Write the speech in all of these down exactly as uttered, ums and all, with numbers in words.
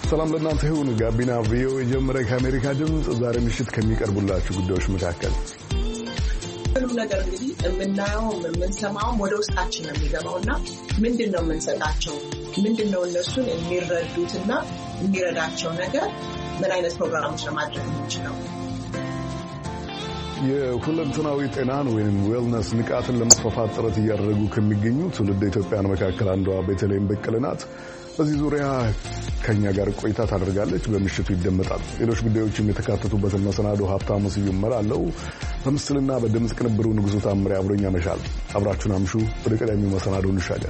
ሰላም ለእናንተ ይሁን። ጋቢና ቪኦኤ ጀመረ። ከአሜሪካ ድምፅ ዛሬ ምሽት ከሚቀርቡላችሁ ጉዳዮች መካከል ሁሉ ነገር እንግዲህ የምናየው የምንሰማው ወደ ውስጣችን ነው የሚገባውና ምንድነው የምንሰጣቸው ምንድነው እነሱን የሚረዱትና የሚረዳቸው ነገር ምን አይነት ፕሮግራሞች ለማድረግ እንችላለን? የሁለንተናዊ ጤናን ወይም ዌልነስ ንቃትን ለማስፋፋት ጥረት እያደረጉ ከሚገኙ ትውልደ ኢትዮጵያን መካከል አንዷ ቤተልሔም በቀለ ናት። በዚህ ዙሪያ ከኛ ጋር ቆይታ ታደርጋለች። በምሽቱ ይደመጣል። ሌሎች ጉዳዮችም የተካተቱበትን መሰናዶ ሀብታሙ ስዩም እመራለሁ። በምስልና በድምፅ ቅንብሩ ንጉሱ ታምሬ አብሮኝ ያመሻል። አብራችሁን አምሹ። ወደ ቀዳሚው መሰናዶ እንሻገር።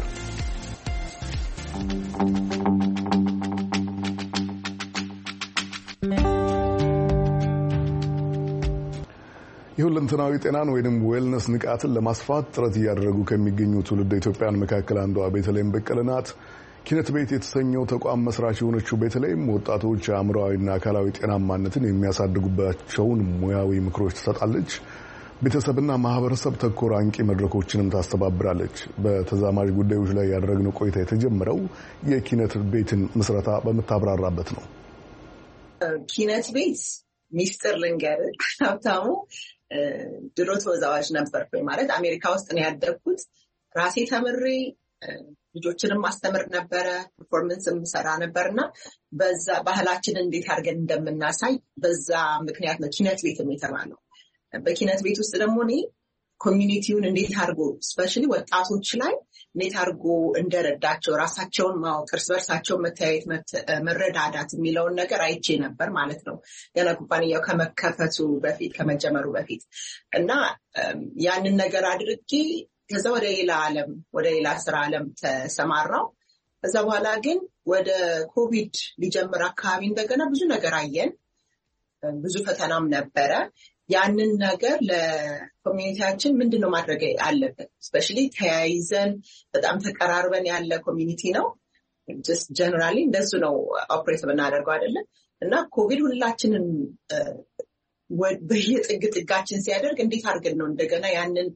የሁለንተናዊ ጤናን ወይም ዌልነስ ንቃትን ለማስፋት ጥረት እያደረጉ ከሚገኙ ትውልደ ኢትዮጵያን መካከል አንዷ ቤተልሔም በቀለ ናት። ኪነት ቤት የተሰኘው ተቋም መስራች የሆነችው ቤተልሔም ወጣቶች አእምሮአዊና አካላዊ ጤናማነትን የሚያሳድጉባቸውን ሙያዊ ምክሮች ትሰጣለች። ቤተሰብና ማህበረሰብ ተኮር አንቂ መድረኮችንም ታስተባብራለች። በተዛማጅ ጉዳዮች ላይ ያደረግነው ቆይታ የተጀመረው የኪነት ቤትን ምስረታ በምታብራራበት ነው። ኪነት ቤት ሚስጥር ልንገርህ ሀብታሙ፣ ድሮ ተወዛዋዥ ነበርኩኝ። ማለት አሜሪካ ውስጥ ነው ያደግኩት። ራሴ ተምሬ ልጆችንም ማስተምር ነበረ፣ ፐርፎርመንስም ሰራ ነበርና በዛ ባህላችንን እንዴት አድርገን እንደምናሳይ በዛ ምክንያት ነው ኪነት ቤት የተባለው። በኪነት ቤት ውስጥ ደግሞ እኔ ኮሚኒቲውን እንዴት አድርጎ ስፔሻሊ ወጣቶች ላይ እንዴት አድርጎ እንደረዳቸው ራሳቸውን ማወቅ፣ እርስ በርሳቸው መተያየት፣ መረዳዳት የሚለውን ነገር አይቼ ነበር ማለት ነው ገና ኩባንያው ከመከፈቱ በፊት ከመጀመሩ በፊት እና ያንን ነገር አድርጌ ከዛ ወደ ሌላ ዓለም ወደ ሌላ ስራ ዓለም ተሰማራው። ከዛ በኋላ ግን ወደ ኮቪድ ሊጀምር አካባቢ እንደገና ብዙ ነገር አየን። ብዙ ፈተናም ነበረ። ያንን ነገር ለኮሚኒቲያችን ምንድነው ማድረግ አለበት? ስፔሻሊ ተያይዘን በጣም ተቀራርበን ያለ ኮሚኒቲ ነው። ጀስት ጀነራሊ እንደሱ ነው ኦፕሬት ብናደርገው አይደለም። እና ኮቪድ ሁላችንን በየጥግ ጥጋችን ሲያደርግ እንዴት አድርገን ነው እንደገና ያንን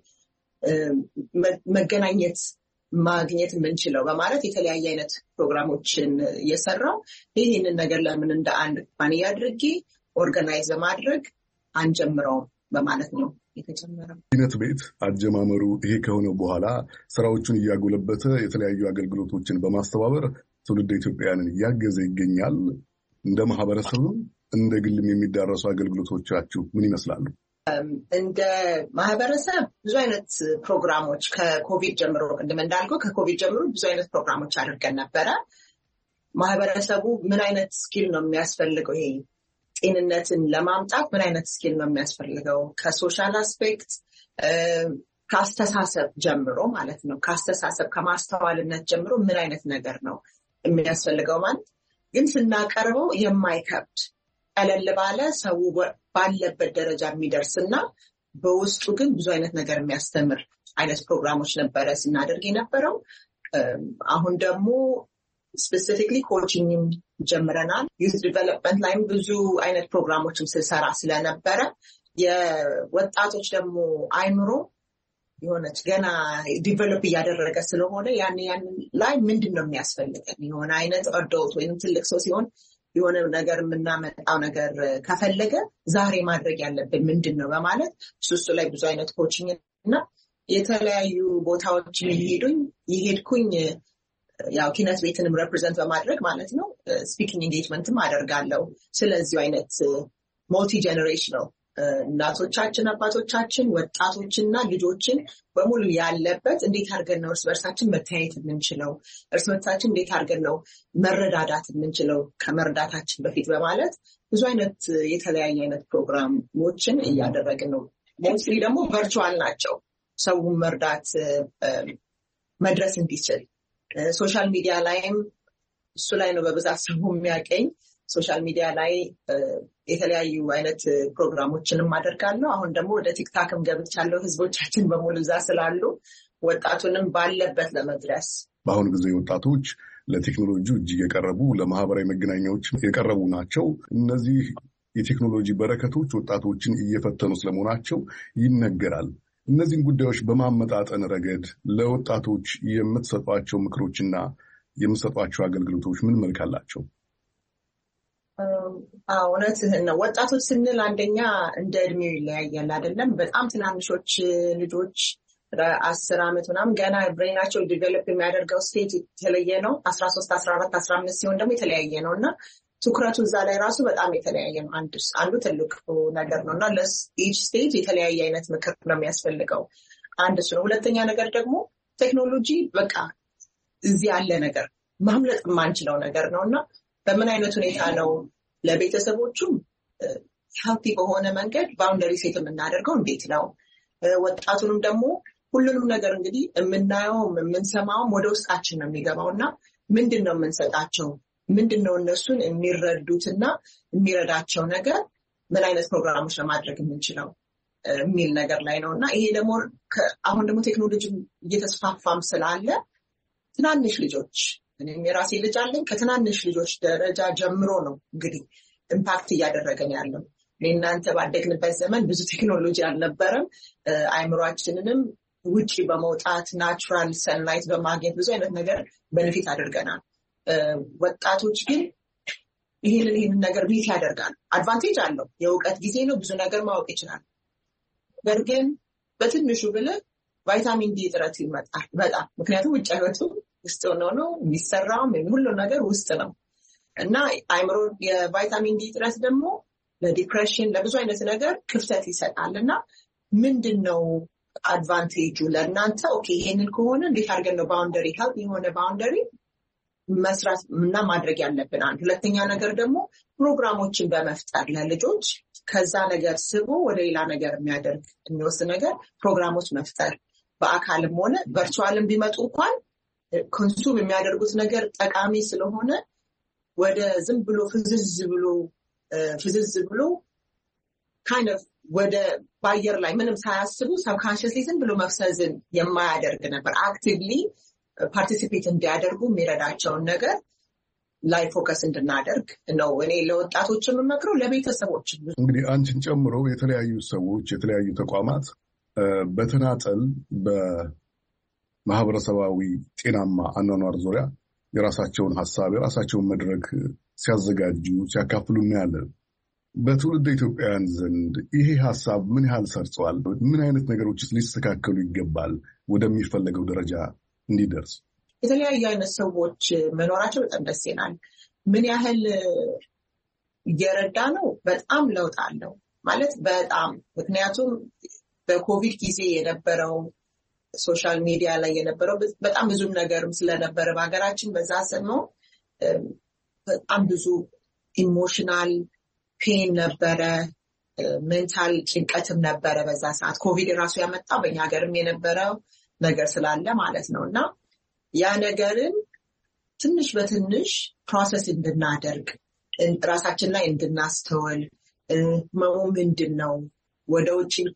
መገናኘት ማግኘት የምንችለው በማለት የተለያየ አይነት ፕሮግራሞችን እየሰራው ይህንን ነገር ለምን እንደ አንድ ኩባንያ አድርጌ ኦርጋናይዝ በማድረግ አንጀምረውም በማለት ነው የተጀመረው። ኪነት ቤት አጀማመሩ ይሄ ከሆነ በኋላ ስራዎቹን እያጎለበተ የተለያዩ አገልግሎቶችን በማስተባበር ትውልደ ኢትዮጵያውያንን እያገዘ ይገኛል። እንደ ማህበረሰብም እንደ ግልም የሚዳረሱ አገልግሎቶቻችሁ ምን ይመስላሉ? እንደ ማህበረሰብ ብዙ አይነት ፕሮግራሞች ከኮቪድ ጀምሮ ቅድም እንዳልከው ከኮቪድ ጀምሮ ብዙ አይነት ፕሮግራሞች አድርገን ነበረ። ማህበረሰቡ ምን አይነት ስኪል ነው የሚያስፈልገው፣ ይሄ ጤንነትን ለማምጣት ምን አይነት ስኪል ነው የሚያስፈልገው፣ ከሶሻል አስፔክት ከአስተሳሰብ ጀምሮ ማለት ነው። ከአስተሳሰብ ከማስተዋልነት ጀምሮ ምን አይነት ነገር ነው የሚያስፈልገው ማለት ግን ስናቀርበው የማይከብድ ቀለል ባለ ሰው ባለበት ደረጃ የሚደርስና በውስጡ ግን ብዙ አይነት ነገር የሚያስተምር አይነት ፕሮግራሞች ነበረ ስናደርግ የነበረው። አሁን ደግሞ ስፔሲፊክሊ ኮቺንግም ጀምረናል። ዩዝ ዲቨሎፕመንት ላይም ብዙ አይነት ፕሮግራሞችም ስንሰራ ስለነበረ የወጣቶች ደግሞ አይምሮ የሆነች ገና ዲቨሎፕ እያደረገ ስለሆነ ያን ያን ላይ ምንድን ነው የሚያስፈልገን የሆነ አይነት አዶልት ወይም ትልቅ ሰው ሲሆን የሆነ ነገር የምናመጣው ነገር ከፈለገ ዛሬ ማድረግ ያለብን ምንድን ነው በማለት እሱ ላይ ብዙ አይነት ኮቺንግ እና የተለያዩ ቦታዎችን ይሄዱኝ ይሄድኩኝ ያው ኪነት ቤትንም ሬፕሬዘንት በማድረግ ማለት ነው ስፒኪንግ ኢንጌጅመንትም አደርጋለሁ። ስለዚህ አይነት ሞልቲ ጄኔሬሽናል እናቶቻችን፣ አባቶቻችን፣ ወጣቶችና ልጆችን በሙሉ ያለበት እንዴት አድርገን ነው እርስ በርሳችን መተያየት የምንችለው፣ እርስ በርሳችን እንዴት አድርገን ነው መረዳዳት የምንችለው ከመረዳታችን በፊት በማለት ብዙ አይነት የተለያየ አይነት ፕሮግራሞችን እያደረግን ነው። ሞስትሊ ደግሞ ቨርቹዋል ናቸው። ሰውን መርዳት መድረስ እንዲችል ሶሻል ሚዲያ ላይም እሱ ላይ ነው በብዛት ሰው የሚያቀኝ። ሶሻል ሚዲያ ላይ የተለያዩ አይነት ፕሮግራሞችንም አደርጋለሁ። አሁን ደግሞ ወደ ቲክታክም ገብቻለሁ። ህዝቦቻችን በሙሉ እዛ ስላሉ ወጣቱንም ባለበት ለመድረስ በአሁኑ ጊዜ ወጣቶች ለቴክኖሎጂ እጅግ የቀረቡ ለማህበራዊ መገናኛዎች የቀረቡ ናቸው። እነዚህ የቴክኖሎጂ በረከቶች ወጣቶችን እየፈተኑ ስለመሆናቸው ይነገራል። እነዚህን ጉዳዮች በማመጣጠን ረገድ ለወጣቶች የምትሰጧቸው ምክሮችና የምትሰጧቸው አገልግሎቶች ምን መልክ አላቸው? እውነትህን ነው። ወጣቶች ስንል አንደኛ እንደ እድሜው ይለያያል አይደለም። በጣም ትናንሾች ልጆች አስር ዓመት ምናምን ገና ብሬናቸው ዲቨሎፕ የሚያደርገው ስቴት የተለየ ነው። አስራ ሶስት አስራ አራት አስራ አምስት ሲሆን ደግሞ የተለያየ ነው እና ትኩረቱ እዛ ላይ ራሱ በጣም የተለያየ ነው። አንዱ አንዱ ትልቅ ነገር ነው እና ለኢች ስቴት የተለያየ አይነት ምክር ነው የሚያስፈልገው። አንድ እሱ ነው። ሁለተኛ ነገር ደግሞ ቴክኖሎጂ በቃ እዚህ ያለ ነገር ማምለጥ የማንችለው ነገር ነው እና በምን አይነት ሁኔታ ነው ለቤተሰቦቹም ሄልቲ በሆነ መንገድ ባውንደሪ ሴት የምናደርገው እንዴት ነው? ወጣቱንም ደግሞ ሁሉንም ነገር እንግዲህ የምናየውም የምንሰማውም ወደ ውስጣችን ነው የሚገባው እና ምንድን ነው የምንሰጣቸው? ምንድን ነው እነሱን የሚረዱትና የሚረዳቸው ነገር ምን አይነት ፕሮግራሞች ለማድረግ የምንችለው የሚል ነገር ላይ ነው እና ይሄ ደግሞ አሁን ደግሞ ቴክኖሎጂ እየተስፋፋም ስላለ ትናንሽ ልጆች እኔም የራሴ ልጅ አለኝ ከትናንሽ ልጆች ደረጃ ጀምሮ ነው እንግዲህ ኢምፓክት እያደረገን ያለው። እናንተ ባደግንበት ዘመን ብዙ ቴክኖሎጂ አልነበረም። አይምሯችንንም ውጪ በመውጣት ናቹራል ሰንላይት በማግኘት ብዙ አይነት ነገር በንፊት አድርገናል። ወጣቶች ግን ይህንን ይህንን ነገር ቤት ያደርጋል። አድቫንቴጅ አለው። የእውቀት ጊዜ ነው። ብዙ ነገር ማወቅ ይችላል። ነገር ግን በትንሹ ብለህ ቫይታሚን ዲ እጥረት ይመጣል በጣም ምክንያቱም ውጭ ህይወቱ ውስጥ ሆኖ ነው የሚሰራውም ሁሉ ነገር ውስጥ ነው እና አይምሮ የቫይታሚን ዲ እጥረት ደግሞ ለዲፕሬሽን ለብዙ አይነት ነገር ክፍተት ይሰጣል እና ምንድን ነው አድቫንቴጁ ለእናንተ? ኦኬ ይሄንን ከሆነ እንዴት አድርገን ነው ባውንደሪ ሄልፕ የሆነ ባውንደሪ መስራት እና ማድረግ ያለብን? አንድ ሁለተኛ ነገር ደግሞ ፕሮግራሞችን በመፍጠር ለልጆች ከዛ ነገር ስቦ ወደ ሌላ ነገር የሚያደርግ የሚወስድ ነገር ፕሮግራሞች መፍጠር በአካልም ሆነ ቨርቹዋልም ቢመጡ እንኳን ኮንሱም የሚያደርጉት ነገር ጠቃሚ ስለሆነ ወደ ዝም ብሎ ፍዝዝ ብሎ ፍዝዝ ብሎ kind of ወደ ባየር ላይ ምንም ሳያስቡ subconsciously ዝም ብሎ መፍሰዝን የማያደርግ ነበር። አክቲቭሊ ፓርቲሲፔት እንዲያደርጉ የሚረዳቸውን ነገር ላይ ፎከስ እንድናደርግ ነው እኔ ለወጣቶች የምመክረው፣ ለቤተሰቦች። እንግዲህ አንቺን ጨምሮ የተለያዩ ሰዎች የተለያዩ ተቋማት በተናጠል በማህበረሰባዊ ጤናማ አኗኗር ዙሪያ የራሳቸውን ሀሳብ የራሳቸውን መድረክ ሲያዘጋጁ ሲያካፍሉ እናያለን። በትውልድ ኢትዮጵያውያን ዘንድ ይሄ ሀሳብ ምን ያህል ሰርጿል? ምን አይነት ነገሮችስ ሊስተካከሉ ይገባል ወደሚፈለገው ደረጃ እንዲደርስ? የተለያዩ አይነት ሰዎች መኖራቸው በጣም ደስ ይላል። ምን ያህል እየረዳ ነው? በጣም ለውጥ አለው ማለት በጣም ምክንያቱም በኮቪድ ጊዜ የነበረው ሶሻል ሚዲያ ላይ የነበረው በጣም ብዙ ነገርም ስለነበረ በሀገራችን በዛ ሰሞን በጣም ብዙ ኢሞሽናል ፔን ነበረ፣ ሜንታል ጭንቀትም ነበረ በዛ ሰዓት። ኮቪድ ራሱ ያመጣው በእኛ ሀገርም የነበረው ነገር ስላለ ማለት ነው እና ያ ነገርን ትንሽ በትንሽ ፕሮሰስ እንድናደርግ ራሳችን ላይ እንድናስተውል መሙ ምንድን ነው ወደ ውጭ ብቻ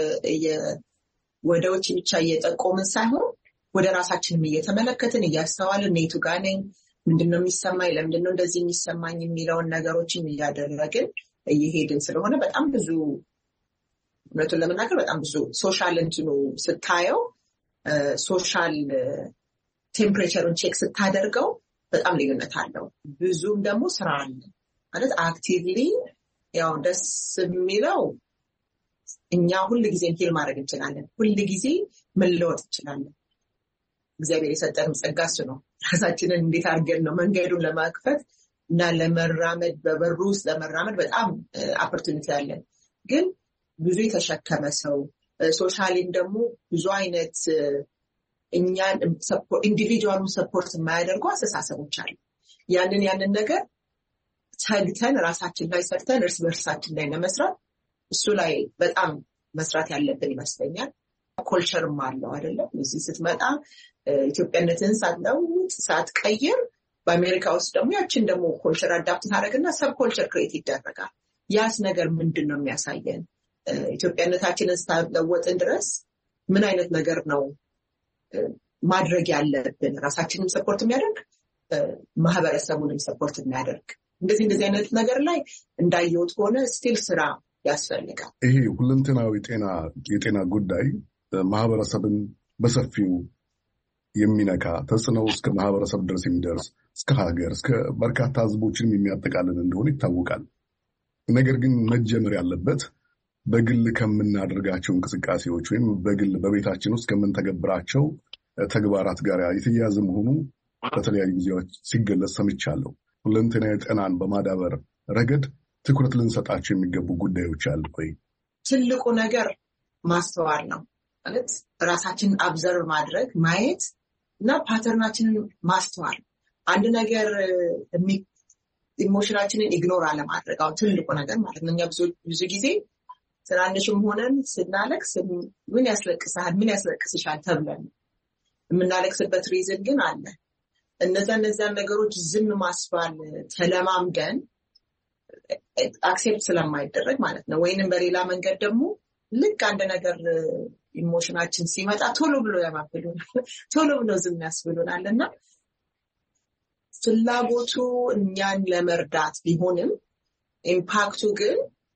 ወደ ውጭ ብቻ እየጠቆምን ሳይሆን ወደ ራሳችንም እየተመለከትን እያስተዋልን ኔቱ ጋር ነኝ ምንድነው የሚሰማኝ ለምንድነው እንደዚህ የሚሰማኝ የሚለውን ነገሮችን እያደረግን እየሄድን ስለሆነ በጣም ብዙ እውነቱን ለመናገር በጣም ብዙ ሶሻል እንትኑ ስታየው ሶሻል ቴምፕሬቸሩን ቼክ ስታደርገው በጣም ልዩነት አለው። ብዙም ደግሞ ስራ አለ ማለት አክቲቭሊ ያው ደስ የሚለው እኛ ሁሉ ጊዜ ሂል ማድረግ እንችላለን። ሁሉ ጊዜ መለወጥ እንችላለን። እግዚአብሔር የሰጠን ጸጋ እሱ ነው። ራሳችንን እንዴት አድርገን ነው መንገዱን ለማክፈት እና ለመራመድ በበሩ ውስጥ ለመራመድ በጣም ኦፖርቹኒቲ አለን። ግን ብዙ የተሸከመ ሰው ሶሻሊም ደግሞ ብዙ አይነት እኛን ኢንዲቪጁዋሉን ሰፖርት የማያደርጉ አስተሳሰቦች አሉ። ያንን ያንን ነገር ተግተን ራሳችን ላይ ሰርተን እርስ በርሳችን ላይ ለመስራት እሱ ላይ በጣም መስራት ያለብን ይመስለኛል። ኮልቸርም አለው አይደለም። እዚህ ስትመጣ ኢትዮጵያነትን ሳትለውጥ ሳትቀይር በአሜሪካ ውስጥ ደግሞ ያችን ደግሞ ኮልቸር አዳፕት ታደርግና ሰብ ኮልቸር ክሬት ይደረጋል። ያስ ነገር ምንድን ነው የሚያሳየን? ኢትዮጵያነታችንን ሳትለወጥን ድረስ ምን አይነት ነገር ነው ማድረግ ያለብን? ራሳችንን ሰፖርት የሚያደርግ ማህበረሰቡንም ሰፖርት የሚያደርግ እንደዚህ እንደዚህ አይነት ነገር ላይ እንዳየሁት ሆነ ስቲል ስራ ያስፈልጋል። ይሄ ሁለንተናዊ ጤና የጤና ጉዳይ ማህበረሰብን በሰፊው የሚነካ ተጽዕኖ እስከ ማህበረሰብ ድረስ የሚደርስ እስከ ሀገር እስከ በርካታ ህዝቦችንም የሚያጠቃልል እንደሆነ ይታወቃል። ነገር ግን መጀመር ያለበት በግል ከምናደርጋቸው እንቅስቃሴዎች ወይም በግል በቤታችን ውስጥ ከምንተገብራቸው ተግባራት ጋር የተያያዘ መሆኑ በተለያዩ ጊዜዎች ሲገለጽ ሰምቻለሁ። ሁለንተናዊ ጤናን በማዳበር ረገድ ትኩረት ልንሰጣቸው የሚገቡ ጉዳዮች አሉ ወይ? ትልቁ ነገር ማስተዋል ነው ማለት ራሳችንን አብዘርቭ ማድረግ ማየት እና ፓተርናችንን ማስተዋል። አንድ ነገር ኢሞሽናችንን ኢግኖር አለማድረግ አሁን ትልቁ ነገር ማለት ነው። እኛ ብዙ ብዙ ጊዜ ትናንሽም ሆነን ስናለቅስ ምን ያስለቅሳል ምን ያስለቅስሻል ተብለን የምናለቅስበት ሪዝን ግን አለ። እነዛ እነዛን ነገሮች ዝም ማስባል ተለማምደን አክሴፕት ስለማይደረግ ማለት ነው። ወይንም በሌላ መንገድ ደግሞ ልክ አንድ ነገር ኢሞሽናችን ሲመጣ ቶሎ ብሎ ያባብሉናል፣ ቶሎ ብሎ ዝም ያስብሉናልና ፍላጎቱ እኛን ለመርዳት ቢሆንም ኢምፓክቱ ግን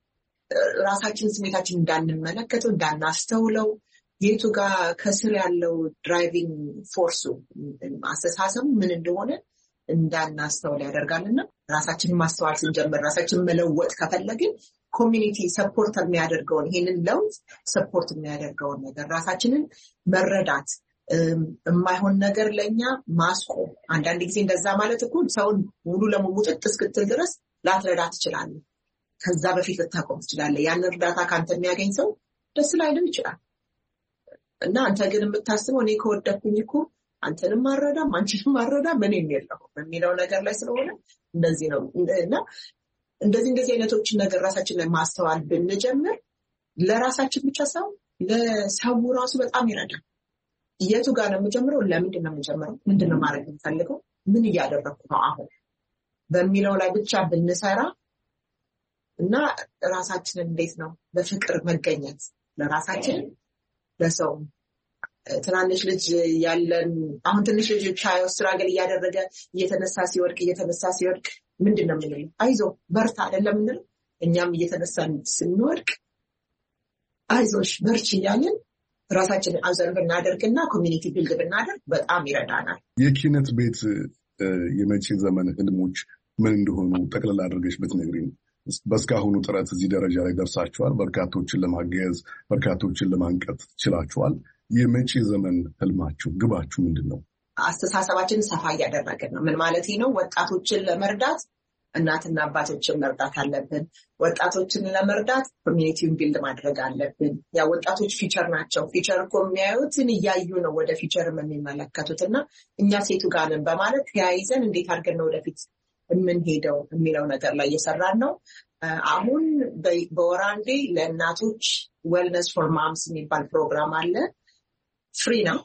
ራሳችን ስሜታችን እንዳንመለከተው እንዳናስተውለው የቱ ጋር ከስር ያለው ድራይቪንግ ፎርሱ አስተሳሰቡ ምን እንደሆነ እንዳናስተውል ያደርጋልና ራሳችንን ማስተዋል ስንጀምር ራሳችንን መለወጥ ከፈለግን ኮሚኒቲ ሰፖርት የሚያደርገውን ይሄንን ለውጥ ሰፖርት የሚያደርገውን ነገር ራሳችንን መረዳት የማይሆን ነገር ለኛ ማስቆም። አንዳንድ ጊዜ እንደዛ ማለት እኮ ሰውን ሙሉ ለሙሉ ጥጥ እስክትል ድረስ ላትረዳ ትችላለህ። ከዛ በፊት ልታቆም ትችላለህ። ያን እርዳታ ካንተ የሚያገኝ ሰው ደስ ላይልም ይችላል እና አንተ ግን የምታስበው እኔ ከወደኩኝ እኮ አንተንም ማረዳም አንቺንም ማረዳም ምን የሚለው በሚለው ነገር ላይ ስለሆነ እንደዚህ ነው እና እንደዚህ እንደዚህ አይነቶችን ነገር ራሳችን ላይ ማስተዋል ብንጀምር ለራሳችን ብቻ ሳይሆን ለሰው ራሱ በጣም ይረዳል። የቱ ጋር ነው የምጀምረው? ለምንድን ነው የምጀምረው? ምንድን ነው ማድረግ የምፈልገው? ምን እያደረኩ ነው አሁን በሚለው ላይ ብቻ ብንሰራ እና ራሳችንን እንዴት ነው በፍቅር መገኘት ለራሳችን ለሰው ትናንሽ ልጅ ያለን አሁን ትንሽ ልጅ ቻዩ ስትራግል እያደረገ እየተነሳ ሲወድቅ እየተነሳ ሲወድቅ ምንድን ነው የምንለው? አይዞ በርታ አይደለም የምንለው? እኛም እየተነሳን ስንወድቅ አይዞሽ በርቺ እያልን ራሳችንን አብዘርቭ ብናደርግና ኮሚኒቲ ቢልድ ብናደርግ በጣም ይረዳናል። የኪነት ቤት የመጪ ዘመን ህልሞች ምን እንደሆኑ ጠቅላላ አድርገሽ ብትነግሪኝ። በእስካሁኑ ጥረት እዚህ ደረጃ ላይ ደርሳችኋል። በርካቶችን ለማገዝ በርካቶችን ለማንቀጥ ችላችኋል። የመጪ ዘመን ህልማችሁ ግባችሁ ምንድን ነው? አስተሳሰባችንን ሰፋ እያደረግን ነው። ምን ማለት ነው? ወጣቶችን ለመርዳት እናትና አባቶችን መርዳት አለብን። ወጣቶችን ለመርዳት ኮሚኒቲውን ቢልድ ማድረግ አለብን። ያ ወጣቶች ፊቸር ናቸው። ፊቸር እኮ የሚያዩትን እያዩ ነው ወደ ፊቸር የሚመለከቱትና እኛ ሴቱ ጋር ነን በማለት ተያይዘን እንዴት አድርገን ነው ወደፊት የምንሄደው የሚለው ነገር ላይ እየሰራን ነው። አሁን በወር አንዴ ለእናቶች ዌልነስ ፎር ማምስ የሚባል ፕሮግራም አለ። ፍሪ ነው።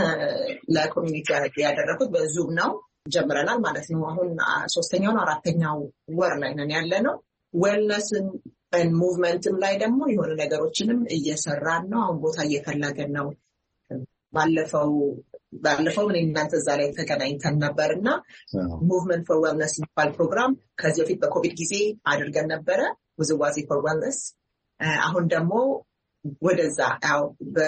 ለኮሚኒቲ ያደረኩት በዙም ነው ጀምረናል ማለት ነው። አሁን ሶስተኛው ነው አራተኛው ወር ላይ ነን ያለ ነው። ዌልነስን ሙቭመንትም ላይ ደግሞ የሆነ ነገሮችንም እየሰራን ነው። አሁን ቦታ እየፈለገን ነው። ባለፈው ባለፈው ምን እናንተ እዛ ላይ ተገናኝተን ነበርና ሙቭመንት ፎር ዌልነስ የሚባል ፕሮግራም ከዚህ በፊት በኮቪድ ጊዜ አድርገን ነበረ። ውዝዋዜ ፎር ዌልነስ። አሁን ደግሞ ወደዛ ያው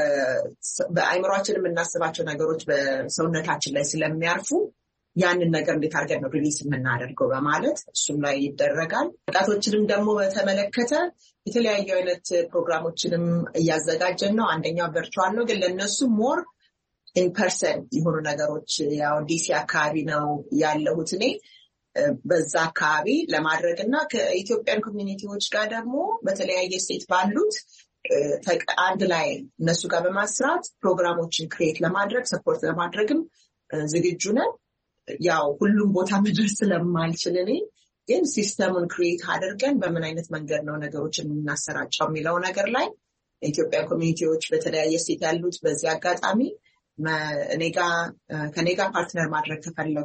በአይምሯችን የምናስባቸው ነገሮች በሰውነታችን ላይ ስለሚያርፉ ያንን ነገር እንዴት አድርገን ነው ሪሊስ የምናደርገው በማለት እሱም ላይ ይደረጋል። ወጣቶችንም ደግሞ በተመለከተ የተለያዩ አይነት ፕሮግራሞችንም እያዘጋጀን ነው። አንደኛው ቨርቹዋል ነው፣ ግን ለነሱ ሞር ኢንፐርሰን የሆኑ ነገሮች ያው ዲሲ አካባቢ ነው ያለሁት እኔ በዛ አካባቢ ለማድረግ እና ከኢትዮጵያን ኮሚኒቲዎች ጋር ደግሞ በተለያየ ስቴት ባሉት አንድ ላይ እነሱ ጋር በማስራት ፕሮግራሞችን ክሬት ለማድረግ ሰፖርት ለማድረግም ዝግጁ ነን። ያው ሁሉም ቦታ መድረስ ስለማልችል እኔ ግን ሲስተሙን ክሬት አድርገን በምን አይነት መንገድ ነው ነገሮችን የምናሰራጨው የሚለው ነገር ላይ የኢትዮጵያ ኮሚኒቲዎች በተለያየ ስቴት ያሉት በዚህ አጋጣሚ እኔጋ ከኔጋ ፓርትነር ማድረግ ከፈለጉ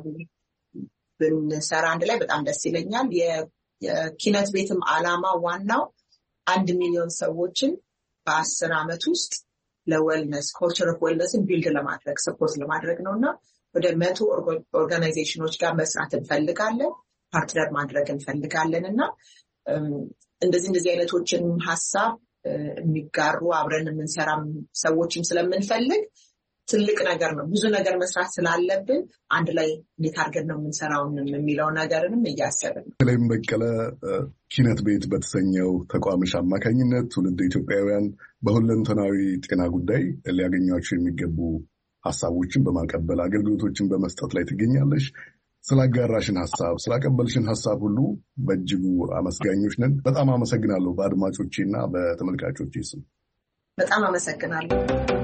ብንሰራ አንድ ላይ በጣም ደስ ይለኛል። የኪነት ቤትም ዓላማ ዋናው አንድ ሚሊዮን ሰዎችን በአስር ዓመት ውስጥ ለዌልነስ ኮልቸር ኦፍ ዌልነስን ቢልድ ለማድረግ ሰፖርት ለማድረግ ነውና ወደ መቶ ኦርጋናይዜሽኖች ጋር መስራት እንፈልጋለን፣ ፓርትነር ማድረግ እንፈልጋለን እና እንደዚህ እንደዚህ አይነቶችን ሀሳብ የሚጋሩ አብረን የምንሰራም ሰዎችም ስለምንፈልግ ትልቅ ነገር ነው። ብዙ ነገር መስራት ስላለብን አንድ ላይ እንዴት አድርገን ነው የምንሰራው የሚለው ነገርንም እያሰብን ነው። በተለይም በቀለ ኪነት ቤት በተሰኘው ተቋምሽ አማካኝነት ትውልድ ኢትዮጵያውያን በሁለንተናዊ ጤና ጉዳይ ሊያገኟቸው የሚገቡ ሀሳቦችን በማቀበል አገልግሎቶችን በመስጠት ላይ ትገኛለሽ። ስላጋራሽን ሀሳብ ስላቀበልሽን ሀሳብ ሁሉ በእጅጉ አመስጋኞች ነን። በጣም አመሰግናለሁ። በአድማጮቼና በተመልካቾቼ ስም በጣም አመሰግናለሁ።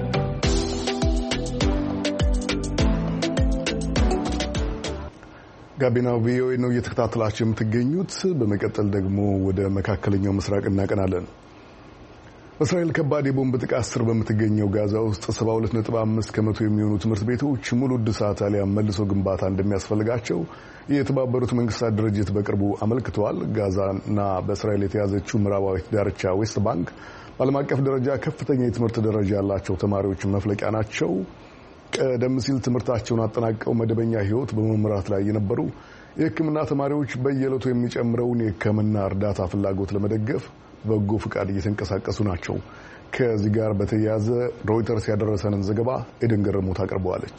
ጋቢና ቪኦኤ ነው እየተከታተላችሁ የምትገኙት። በመቀጠል ደግሞ ወደ መካከለኛው ምስራቅ እናቀናለን። በእስራኤል ከባድ የቦምብ ጥቃት ስር በምትገኘው ጋዛ ውስጥ ሰባ ሁለት ነጥብ አምስት ከመቶ የሚሆኑ ትምህርት ቤቶች ሙሉ እድሳት አሊያም መልሶ ግንባታ እንደሚያስፈልጋቸው የተባበሩት መንግስታት ድርጅት በቅርቡ አመልክተዋል። ጋዛና በእስራኤል የተያዘችው ምዕራባዊት ዳርቻ ዌስት ባንክ በዓለም አቀፍ ደረጃ ከፍተኛ የትምህርት ደረጃ ያላቸው ተማሪዎች መፍለቂያ ናቸው። ቀደም ሲል ትምህርታቸውን አጠናቀው መደበኛ ህይወት በመምራት ላይ የነበሩ የሕክምና ተማሪዎች በየዕለቱ የሚጨምረውን የሕክምና እርዳታ ፍላጎት ለመደገፍ በጎ ፍቃድ እየተንቀሳቀሱ ናቸው። ከዚህ ጋር በተያያዘ ሮይተርስ ያደረሰንን ዘገባ ኤደን ገረሞት አቅርበዋለች።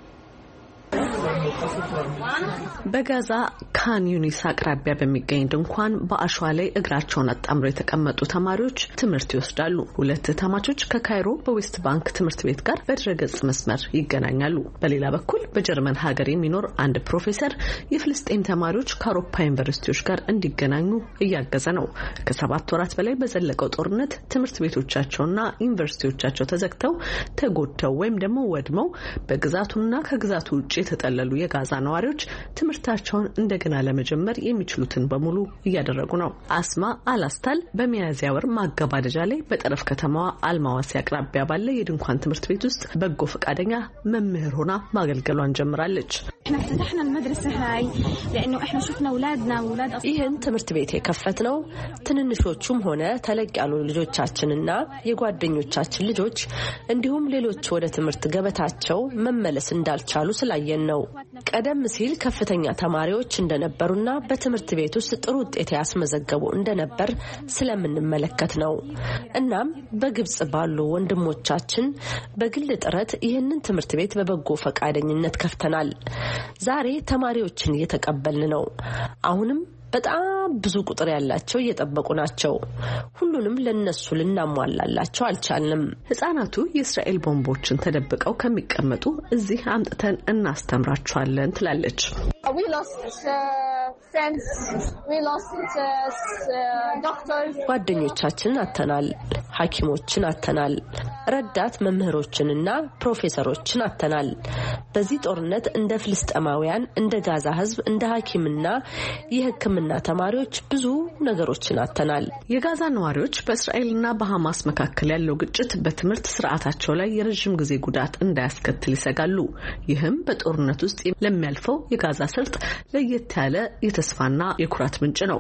በጋዛ ካን ዩኒስ አቅራቢያ በሚገኝ ድንኳን በአሸዋ ላይ እግራቸውን አጣምረው የተቀመጡ ተማሪዎች ትምህርት ይወስዳሉ። ሁለት ተማቾች ከካይሮ በዌስት ባንክ ትምህርት ቤት ጋር በድረገጽ መስመር ይገናኛሉ። በሌላ በኩል በጀርመን ሀገር የሚኖር አንድ ፕሮፌሰር የፍልስጤም ተማሪዎች ከአውሮፓ ዩኒቨርሲቲዎች ጋር እንዲገናኙ እያገዘ ነው። ከሰባት ወራት በላይ በዘለቀው ጦርነት ትምህርት ቤቶቻቸውና ዩኒቨርሲቲዎቻቸው ተዘግተው ተጎድተው ወይም ደግሞ ወድመው በግዛቱና ከግዛቱ ውጭ የተጠለሉ የጋዛ ነዋሪዎች ትምህርታቸውን እንደገና ለመጀመር የሚችሉትን በሙሉ እያደረጉ ነው። አስማ አላስታል በሚያዝያ ወር ማገባደጃ ላይ በጠረፍ ከተማዋ አልማዋሲ አቅራቢያ ባለ የድንኳን ትምህርት ቤት ውስጥ በጎ ፈቃደኛ መምህር ሆና ማገልገሏን ጀምራለች። ይህን ትምህርት ቤት የከፈትነው ትንንሾቹም ሆነ ተለቅ ያሉ ልጆቻችንና የጓደኞቻችን ልጆች እንዲሁም ሌሎች ወደ ትምህርት ገበታቸው መመለስ እንዳልቻሉ ስላየን ነው። ቀደም ሲል ከፍተኛ ተማሪዎች እንደነበሩና በትምህርት ቤት ውስጥ ጥሩ ውጤት ያስመዘገቡ እንደነበር ስለምንመለከት ነው። እናም በግብጽ ባሉ ወንድሞቻችን በግል ጥረት ይህንን ትምህርት ቤት በበጎ ፈቃደኝነት ከፍተናል። ዛሬ ተማሪዎችን እየተቀበልን ነው። አሁንም በጣም ብዙ ቁጥር ያላቸው እየጠበቁ ናቸው። ሁሉንም ለነሱ ልናሟላላቸው አልቻልንም። ህፃናቱ የእስራኤል ቦምቦችን ተደብቀው ከሚቀመጡ እዚህ አምጥተን እናስተምራቸዋለን ትላለች። ጓደኞቻችንን አተናል፣ ሐኪሞችን አተናል፣ ረዳት መምህሮችንና ፕሮፌሰሮችን አተናል። በዚህ ጦርነት እንደ ፍልስጤማውያን፣ እንደ ጋዛ ህዝብ፣ እንደ ሐኪምና የሕክምና ተማሪዎች ብዙ ነገሮችን አተናል። የጋዛ ነዋሪዎች በእስራኤልና በሐማስ መካከል ያለው ግጭት በትምህርት ስርዓታቸው ላይ የረጅም ጊዜ ጉዳት እንዳያስከትል ይሰጋሉ። ይህም በጦርነት ውስጥ ለሚያልፈው የጋዛ ሰርጥ ለየት ያለ የተስፋና የኩራት ምንጭ ነው።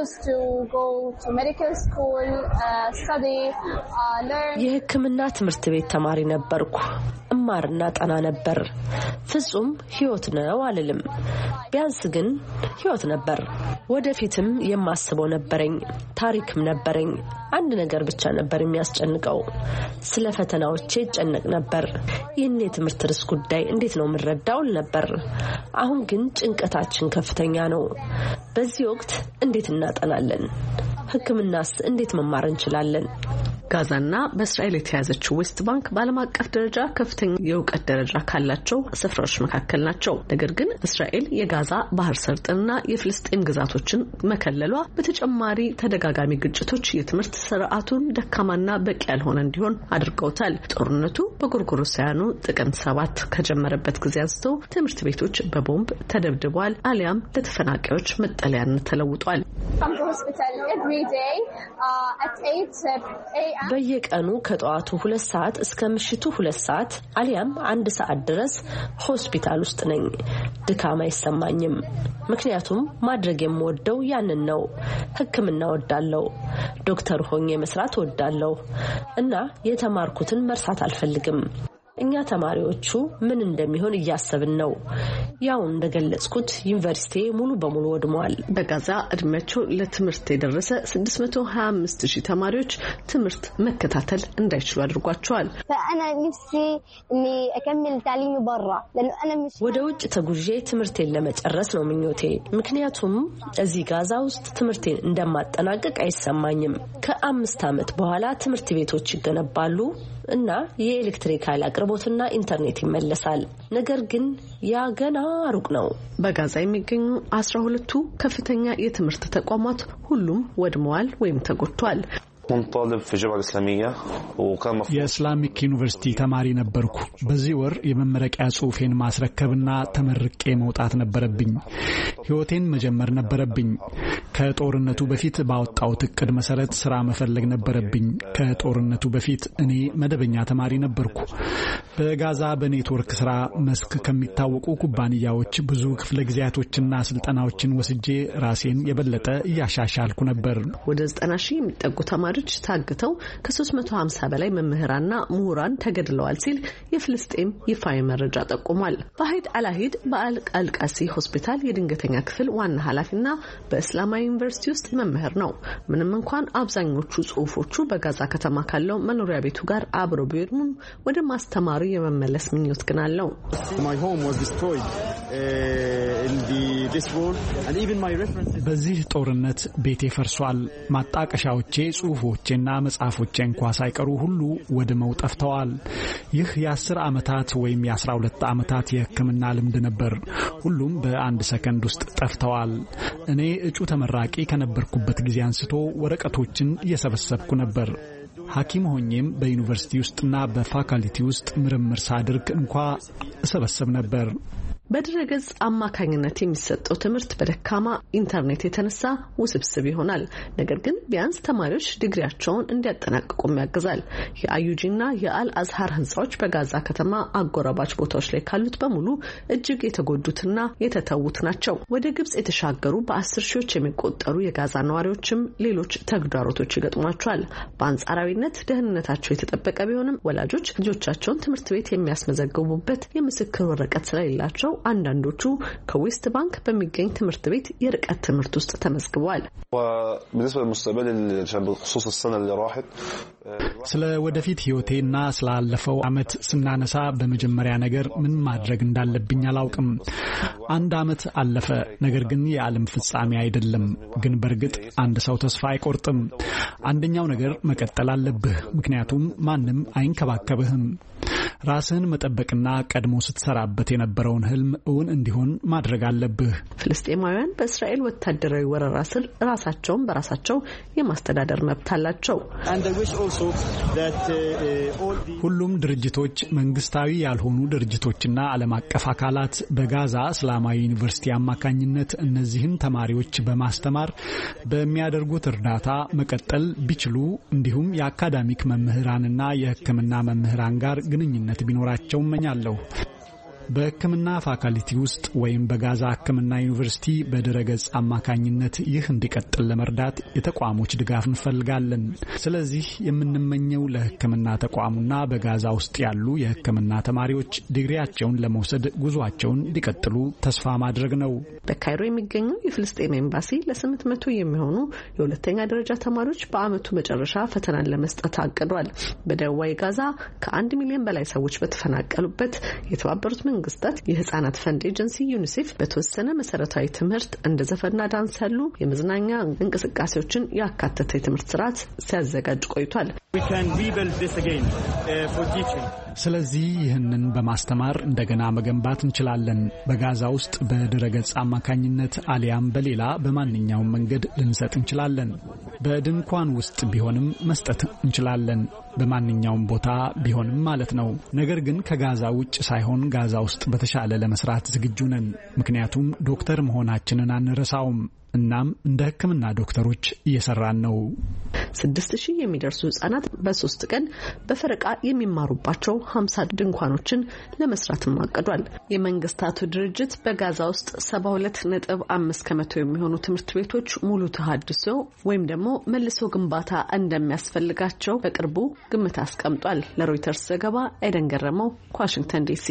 የሕክምና ትምህርት ቤት ተማሪ ነበርኩ። እማርና ጠና ነበር። ፍጹም ህይወት ነው አልልም፣ ቢያንስ ግን ህይወት ነበር። ወደፊትም የማስበው ነበረኝ፣ ታሪክም ነበረኝ። አንድ ነገር ብቻ ነበር የሚያስጨንቀው፣ ስለ ፈተናዎቼ ጨነቅ ነበር። ይህን የትምህርት ርዕስ ጉዳይ እንዴት ነው የምንረዳው ነበር። አሁን ግን ጭንቀታችን ከፍተኛ ነው። በዚህ ወቅት እንዴት እናጠናለን? ሕክምናስ እንዴት መማር እንችላለን? ጋዛና በእስራኤል የተያዘችው ዌስት ባንክ በዓለም አቀፍ ደረጃ ከፍተኛ የእውቀት ደረጃ ካላቸው ስፍራዎች መካከል ናቸው። ነገር ግን እስራኤል የጋዛ ባህር ሰርጥንና የፍልስጤም ግዛቶችን መከለሏ በተጨማሪ ተደጋጋሚ ግጭቶች የትምህርት ስርዓቱን ደካማና በቂ ያልሆነ እንዲሆን አድርገውታል። ጦርነቱ በጎርጎሮሳውያኑ ጥቅምት ሰባት ከጀመረበት ጊዜ አንስቶ ትምህርት ቤቶች በቦምብ ተደብድበዋል፣ አሊያም ለተፈናቃዮች መጠለያነት ተለውጧል። በየቀኑ ከጠዋቱ ሁለት ሰዓት እስከ ምሽቱ ሁለት ሰዓት አሊያም አንድ ሰዓት ድረስ ሆስፒታል ውስጥ ነኝ። ድካም አይሰማኝም፣ ምክንያቱም ማድረግ የምወደው ያንን ነው። ሕክምና ወዳለው፣ ዶክተር ሆኜ መስራት ወዳለው እና የተማርኩትን መርሳት አልፈልግም። እኛ ተማሪዎቹ ምን እንደሚሆን እያሰብን ነው። ያው እንደገለጽኩት ዩኒቨርሲቲ ሙሉ በሙሉ ወድሟል። በጋዛ እድሜያቸው ለትምህርት የደረሰ ስድስት መቶ ሀያ አምስት ሺህ ተማሪዎች ትምህርት መከታተል እንዳይችሉ አድርጓቸዋል። ወደ ውጭ ተጉዤ ትምህርቴን ለመጨረስ ነው ምኞቴ። ምክንያቱም እዚህ ጋዛ ውስጥ ትምህርቴን እንደማጠናቀቅ አይሰማኝም። ከአምስት ዓመት በኋላ ትምህርት ቤቶች ይገነባሉ እና የኤሌክትሪክ ኃይል አቅርቦትና ኢንተርኔት ይመለሳል። ነገር ግን ያ ገና ሩቅ ነው። በጋዛ የሚገኙ አስራ ሁለቱ ከፍተኛ የትምህርት ተቋማት ሁሉም ወድመዋል ወይም ተጎድተዋል። منطالب في جامعة الإسلامية وكان የእስላሚክ ዩኒቨርሲቲ ተማሪ ነበርኩ። በዚህ ወር የመመረቂያ ጽሑፌን ማስረከብና ተመርቄ መውጣት ነበረብኝ። ህይወቴን መጀመር ነበረብኝ። ከጦርነቱ በፊት ባወጣሁት እቅድ መሰረት ስራ መፈለግ ነበረብኝ። ከጦርነቱ በፊት እኔ መደበኛ ተማሪ ነበርኩ። በጋዛ በኔትወርክ ስራ መስክ ከሚታወቁ ኩባንያዎች ብዙ ክፍለ ጊዜያቶችና ስልጠናዎችን ወስጄ ራሴን የበለጠ እያሻሻልኩ ነበር። ወደ ዘጠና ሺህ የሚጠጉ ተማሪዎች ታግተው ከሶስት መቶ ሃምሳ በላይ መምህራንና ምሁራን ተገድለዋል ሲል የፍልስጤም ይፋዊ መረጃ ጠቁሟል። ባሂድ አልአሂድ በአልቃሲ ሆስፒታል የድንገተኛ ክፍል ዋና ኃላፊና በእስላማዊ ዩኒቨርሲቲ ውስጥ መምህር ነው። ምንም እንኳን አብዛኞቹ ጽሁፎቹ በጋዛ ከተማ ካለው መኖሪያ ቤቱ ጋር አብረው ቢሆኑም ወደ ማስተማሩ የመመለስ ምኞት ግን አለው። በዚህ ጦርነት ቤቴ ፈርሷል። ማጣቀሻዎቼ ጽሁፎቼና መጽሐፎቼ እንኳን ሳይቀሩ ሁሉ ወድመው ጠፍተዋል። ይህ የአስር ዓመታት ወይም የአስራ ሁለት ዓመታት የሕክምና ልምድ ነበር። ሁሉም በአንድ ሰከንድ ውስጥ ጠፍተዋል። እኔ እጩ ተመራቂ ከነበርኩበት ጊዜ አንስቶ ወረቀቶችን እየሰበሰብኩ ነበር። ሐኪም ሆኜም በዩኒቨርሲቲ ውስጥና በፋካልቲ ውስጥ ምርምር ሳድርግ እንኳን እሰበሰብ ነበር። በድረገጽ አማካኝነት የሚሰጠው ትምህርት በደካማ ኢንተርኔት የተነሳ ውስብስብ ይሆናል። ነገር ግን ቢያንስ ተማሪዎች ዲግሪያቸውን እንዲያጠናቅቁም ያግዛል። የአዩጂና የአል አዝሃር ህንጻዎች በጋዛ ከተማ አጎራባች ቦታዎች ላይ ካሉት በሙሉ እጅግ የተጎዱትና የተተዉት ናቸው። ወደ ግብጽ የተሻገሩ በአስር ሺዎች የሚቆጠሩ የጋዛ ነዋሪዎችም ሌሎች ተግዳሮቶች ይገጥሟቸዋል። በአንጻራዊነት ደህንነታቸው የተጠበቀ ቢሆንም ወላጆች ልጆቻቸውን ትምህርት ቤት የሚያስመዘግቡበት የምስክር ወረቀት ስለሌላቸው አንዳንዶቹ ከዌስት ባንክ በሚገኝ ትምህርት ቤት የርቀት ትምህርት ውስጥ ተመዝግበዋል። ስለ ወደፊት ህይወቴና ስላለፈው አመት ስናነሳ በመጀመሪያ ነገር ምን ማድረግ እንዳለብኝ አላውቅም። አንድ አመት አለፈ፣ ነገር ግን የዓለም ፍጻሜ አይደለም። ግን በርግጥ አንድ ሰው ተስፋ አይቆርጥም። አንደኛው ነገር መቀጠል አለብህ፣ ምክንያቱም ማንም አይንከባከብህም። ራስህን መጠበቅና ቀድሞ ስትሰራበት የነበረውን ህልም እውን እንዲሆን ማድረግ አለብህ። ፍልስጤማውያን በእስራኤል ወታደራዊ ወረራ ስር ራሳቸውን በራሳቸው የማስተዳደር መብት አላቸው። ሁሉም ድርጅቶች፣ መንግስታዊ ያልሆኑ ድርጅቶችና ዓለም አቀፍ አካላት በጋዛ እስላማዊ ዩኒቨርሲቲ አማካኝነት እነዚህን ተማሪዎች በማስተማር በሚያደርጉት እርዳታ መቀጠል ቢችሉ፣ እንዲሁም የአካዳሚክ መምህራንና የሕክምና መምህራን ጋር ግንኙነት ቢኖራቸው እመኛለሁ። በሕክምና ፋካልቲ ውስጥ ወይም በጋዛ ሕክምና ዩኒቨርሲቲ በድረገጽ አማካኝነት ይህ እንዲቀጥል ለመርዳት የተቋሞች ድጋፍ እንፈልጋለን። ስለዚህ የምንመኘው ለሕክምና ተቋሙና በጋዛ ውስጥ ያሉ የሕክምና ተማሪዎች ዲግሪያቸውን ለመውሰድ ጉዟቸውን እንዲቀጥሉ ተስፋ ማድረግ ነው። በካይሮ የሚገኘው የፍልስጤም ኤምባሲ ለስምንት መቶ የሚሆኑ የሁለተኛ ደረጃ ተማሪዎች በአመቱ መጨረሻ ፈተናን ለመስጠት አቅዷል። በደቡባዊ ጋዛ ከአንድ ሚሊዮን በላይ ሰዎች በተፈናቀሉበት የተባበሩት መንግስታት የህፃናት ፈንድ ኤጀንሲ ዩኒሴፍ በተወሰነ መሰረታዊ ትምህርት እንደ ዘፈንና ዳንስ ያሉ የመዝናኛ እንቅስቃሴዎችን ያካተተ የትምህርት ስርዓት ሲያዘጋጅ ቆይቷል። ስለዚህ ይህንን በማስተማር እንደገና መገንባት እንችላለን። በጋዛ ውስጥ በድረገጽ አማካኝነት አሊያም በሌላ በማንኛውም መንገድ ልንሰጥ እንችላለን። በድንኳን ውስጥ ቢሆንም መስጠት እንችላለን። በማንኛውም ቦታ ቢሆንም ማለት ነው። ነገር ግን ከጋዛ ውጭ ሳይሆን ጋዛ ውስጥ በተሻለ ለመስራት ዝግጁ ነን። ምክንያቱም ዶክተር መሆናችንን አንረሳውም። እናም እንደ ሕክምና ዶክተሮች እየሰራን ነው። ስድስት ሺህ የሚደርሱ ህጻናት በሶስት ቀን በፈረቃ የሚማሩባቸው ሀምሳ ድንኳኖችን ለመስራትም አቅዷል። የመንግስታቱ ድርጅት በጋዛ ውስጥ ሰባ ሁለት ነጥብ አምስት ከመቶ የሚሆኑ ትምህርት ቤቶች ሙሉ ተሃድሶ ወይም ደግሞ ደግሞ መልሶ ግንባታ እንደሚያስፈልጋቸው በቅርቡ ግምት አስቀምጧል። ለሮይተርስ ዘገባ ኤደን ገረመው ከዋሽንግተን ዲሲ።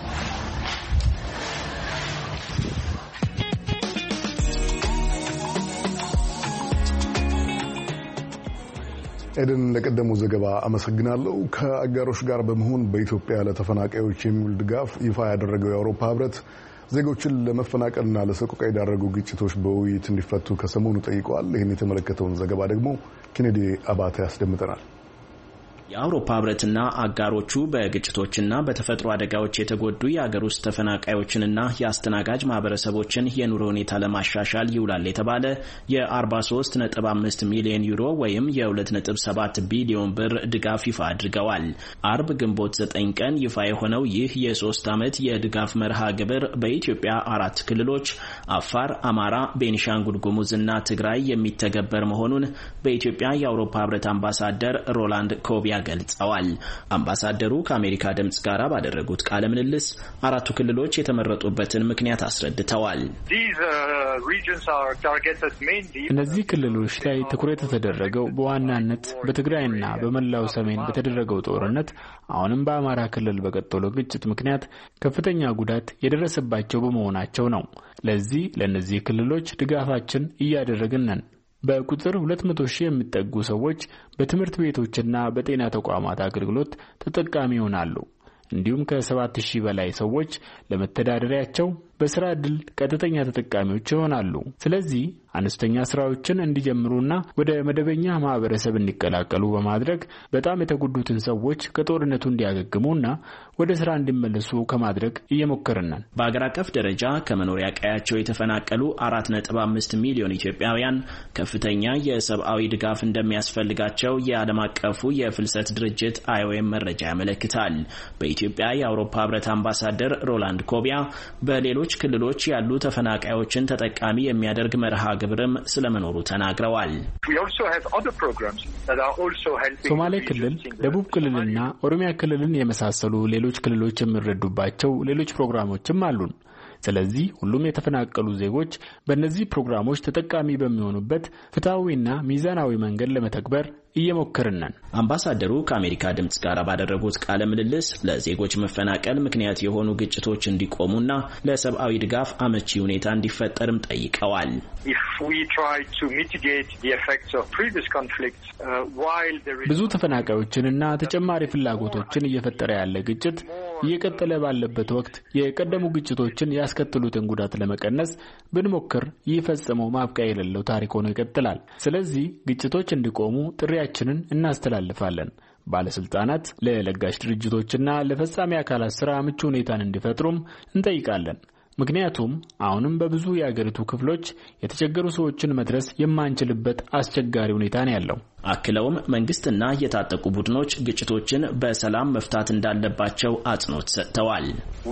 ኤደን ለቀደመው ዘገባ አመሰግናለሁ። ከአጋሮች ጋር በመሆን በኢትዮጵያ ለተፈናቃዮች የሚውል ድጋፍ ይፋ ያደረገው የአውሮፓ ህብረት ዜጎችን ለመፈናቀልና ለሰቆቃ የዳረጉ ግጭቶች በውይይት እንዲፈቱ ከሰሞኑ ጠይቀዋል። ይህን የተመለከተውን ዘገባ ደግሞ ኬኔዲ አባተ ያስደምጠናል። የአውሮፓ ህብረትና አጋሮቹ በግጭቶችና በተፈጥሮ አደጋዎች የተጎዱ የአገር ውስጥ ተፈናቃዮችንና የአስተናጋጅ ማህበረሰቦችን የኑሮ ሁኔታ ለማሻሻል ይውላል የተባለ የ43 ነጥብ አምስት ሚሊዮን ዩሮ ወይም የ2 ነጥብ ሰባት ቢሊዮን ብር ድጋፍ ይፋ አድርገዋል። አርብ ግንቦት ዘጠኝ ቀን ይፋ የሆነው ይህ የሶስት ዓመት የድጋፍ መርሃ ግብር በኢትዮጵያ አራት ክልሎች አፋር፣ አማራ፣ ቤኒሻንጉል ጉሙዝና ትግራይ የሚተገበር መሆኑን በኢትዮጵያ የአውሮፓ ህብረት አምባሳደር ሮላንድ ኮቢያ ገልጸዋል። አምባሳደሩ ከአሜሪካ ድምጽ ጋር ባደረጉት ቃለ ምልልስ አራቱ ክልሎች የተመረጡበትን ምክንያት አስረድተዋል። እነዚህ ክልሎች ላይ ትኩረት የተደረገው በዋናነት በትግራይና በመላው ሰሜን በተደረገው ጦርነት አሁንም በአማራ ክልል በቀጠለው ግጭት ምክንያት ከፍተኛ ጉዳት የደረሰባቸው በመሆናቸው ነው። ለዚህ ለእነዚህ ክልሎች ድጋፋችን እያደረግን ነን። በቁጥር ሁለት መቶ ሺህ የሚጠጉ ሰዎች በትምህርት ቤቶችና በጤና ተቋማት አገልግሎት ተጠቃሚ ይሆናሉ። እንዲሁም ከሰባት ሺህ በላይ ሰዎች ለመተዳደሪያቸው በስራ ዕድል ቀጥተኛ ተጠቃሚዎች ይሆናሉ። ስለዚህ አነስተኛ ስራዎችን እንዲጀምሩና ወደ መደበኛ ማህበረሰብ እንዲቀላቀሉ በማድረግ በጣም የተጎዱትን ሰዎች ከጦርነቱ እንዲያገግሙና ወደ ስራ እንዲመለሱ ከማድረግ እየሞከርን ነን። በአገር አቀፍ ደረጃ ከመኖሪያ ቀያቸው የተፈናቀሉ አራት ነጥብ አምስት ሚሊዮን ኢትዮጵያውያን ከፍተኛ የሰብአዊ ድጋፍ እንደሚያስፈልጋቸው የዓለም አቀፉ የፍልሰት ድርጅት አይ ኦ ኤም መረጃ ያመለክታል። በኢትዮጵያ የአውሮፓ ህብረት አምባሳደር ሮላንድ ኮቢያ በሌሎች ክልሎች ያሉ ተፈናቃዮችን ተጠቃሚ የሚያደርግ መርሃ ግብርም ስለመኖሩ ተናግረዋል። ሶማሌ ክልል፣ ደቡብ ክልልና ኦሮሚያ ክልልን የመሳሰሉ ሌሎች ክልሎች የሚረዱባቸው ሌሎች ፕሮግራሞችም አሉን። ስለዚህ ሁሉም የተፈናቀሉ ዜጎች በእነዚህ ፕሮግራሞች ተጠቃሚ በሚሆኑበት ፍትሃዊና ሚዛናዊ መንገድ ለመተግበር እየሞከርን ነን። አምባሳደሩ ከአሜሪካ ድምጽ ጋር ባደረጉት ቃለ ምልልስ ለዜጎች መፈናቀል ምክንያት የሆኑ ግጭቶች እንዲቆሙና ለሰብአዊ ድጋፍ አመቺ ሁኔታ እንዲፈጠርም ጠይቀዋል። ብዙ ተፈናቃዮችንና ተጨማሪ ፍላጎቶችን እየፈጠረ ያለ ግጭት እየቀጠለ ባለበት ወቅት የቀደሙ ግጭቶችን ያስከትሉትን ጉዳት ለመቀነስ ብንሞክር ይፈጽመው ማብቂያ የሌለው ታሪክ ሆኖ ይቀጥላል። ስለዚህ ግጭቶች እንዲቆሙ ጥሪያችንን እናስተላልፋለን። ባለስልጣናት ለለጋሽ ድርጅቶችና ለፈጻሚ አካላት ስራ ምቹ ሁኔታን እንዲፈጥሩም እንጠይቃለን። ምክንያቱም አሁንም በብዙ የአገሪቱ ክፍሎች የተቸገሩ ሰዎችን መድረስ የማንችልበት አስቸጋሪ ሁኔታ ነው ያለው። አክለውም መንግስትና የታጠቁ ቡድኖች ግጭቶችን በሰላም መፍታት እንዳለባቸው አጽንኦት ሰጥተዋል።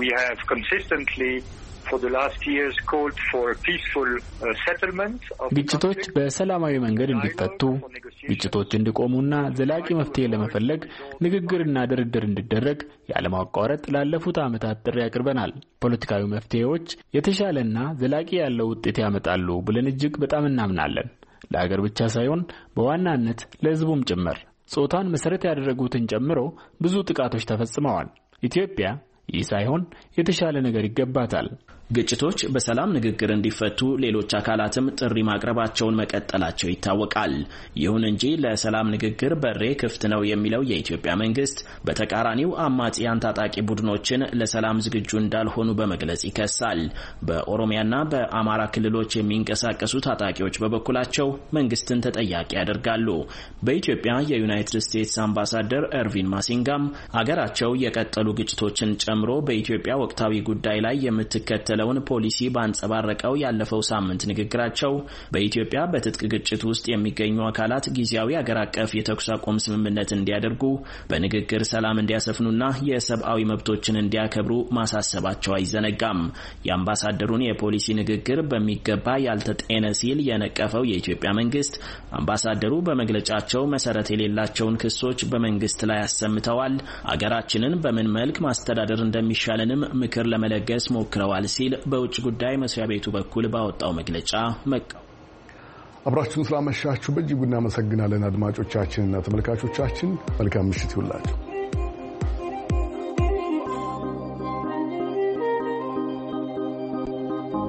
ግጭቶች በሰላማዊ መንገድ እንዲፈቱ፣ ግጭቶች እንዲቆሙና ዘላቂ መፍትሄ ለመፈለግ ንግግርና ድርድር እንዲደረግ ያለማቋረጥ ላለፉት ዓመታት ጥሪ አቅርበናል። ፖለቲካዊ መፍትሄዎች የተሻለና ዘላቂ ያለው ውጤት ያመጣሉ ብለን እጅግ በጣም እናምናለን። ለሀገር ብቻ ሳይሆን በዋናነት ለሕዝቡም ጭምር። ጾታን መሰረት ያደረጉትን ጨምሮ ብዙ ጥቃቶች ተፈጽመዋል። ኢትዮጵያ ይህ ሳይሆን የተሻለ ነገር ይገባታል። ግጭቶች በሰላም ንግግር እንዲፈቱ ሌሎች አካላትም ጥሪ ማቅረባቸውን መቀጠላቸው ይታወቃል። ይሁን እንጂ ለሰላም ንግግር በሬ ክፍት ነው የሚለው የኢትዮጵያ መንግስት በተቃራኒው አማጽያን ታጣቂ ቡድኖችን ለሰላም ዝግጁ እንዳልሆኑ በመግለጽ ይከሳል። በኦሮሚያና በአማራ ክልሎች የሚንቀሳቀሱ ታጣቂዎች በበኩላቸው መንግስትን ተጠያቂ ያደርጋሉ። በኢትዮጵያ የዩናይትድ ስቴትስ አምባሳደር ኤርቪን ማሲንጋም አገራቸው የቀጠሉ ግጭቶችን ጨምሮ በኢትዮጵያ ወቅታዊ ጉዳይ ላይ የምትከተል ለውን ፖሊሲ ባንጸባረቀው ያለፈው ሳምንት ንግግራቸው በኢትዮጵያ በትጥቅ ግጭት ውስጥ የሚገኙ አካላት ጊዜያዊ አገር አቀፍ የተኩስ አቁም ስምምነት እንዲያደርጉ በንግግር ሰላም እንዲያሰፍኑና የሰብአዊ መብቶችን እንዲያከብሩ ማሳሰባቸው አይዘነጋም። የአምባሳደሩን የፖሊሲ ንግግር በሚገባ ያልተጤነ ሲል የነቀፈው የኢትዮጵያ መንግስት አምባሳደሩ በመግለጫቸው መሰረት የሌላቸውን ክሶች በመንግስት ላይ አሰምተዋል፣ አገራችንን በምን መልክ ማስተዳደር እንደሚሻለንም ምክር ለመለገስ ሞክረዋል ሲል በውጭ ጉዳይ መስሪያ ቤቱ በኩል ባወጣው መግለጫ መቃወም አብራችሁን ስላመሻችሁ በእጅጉ እናመሰግናለን። አድማጮቻችንና ተመልካቾቻችን መልካም ምሽት ይሁንላችሁ።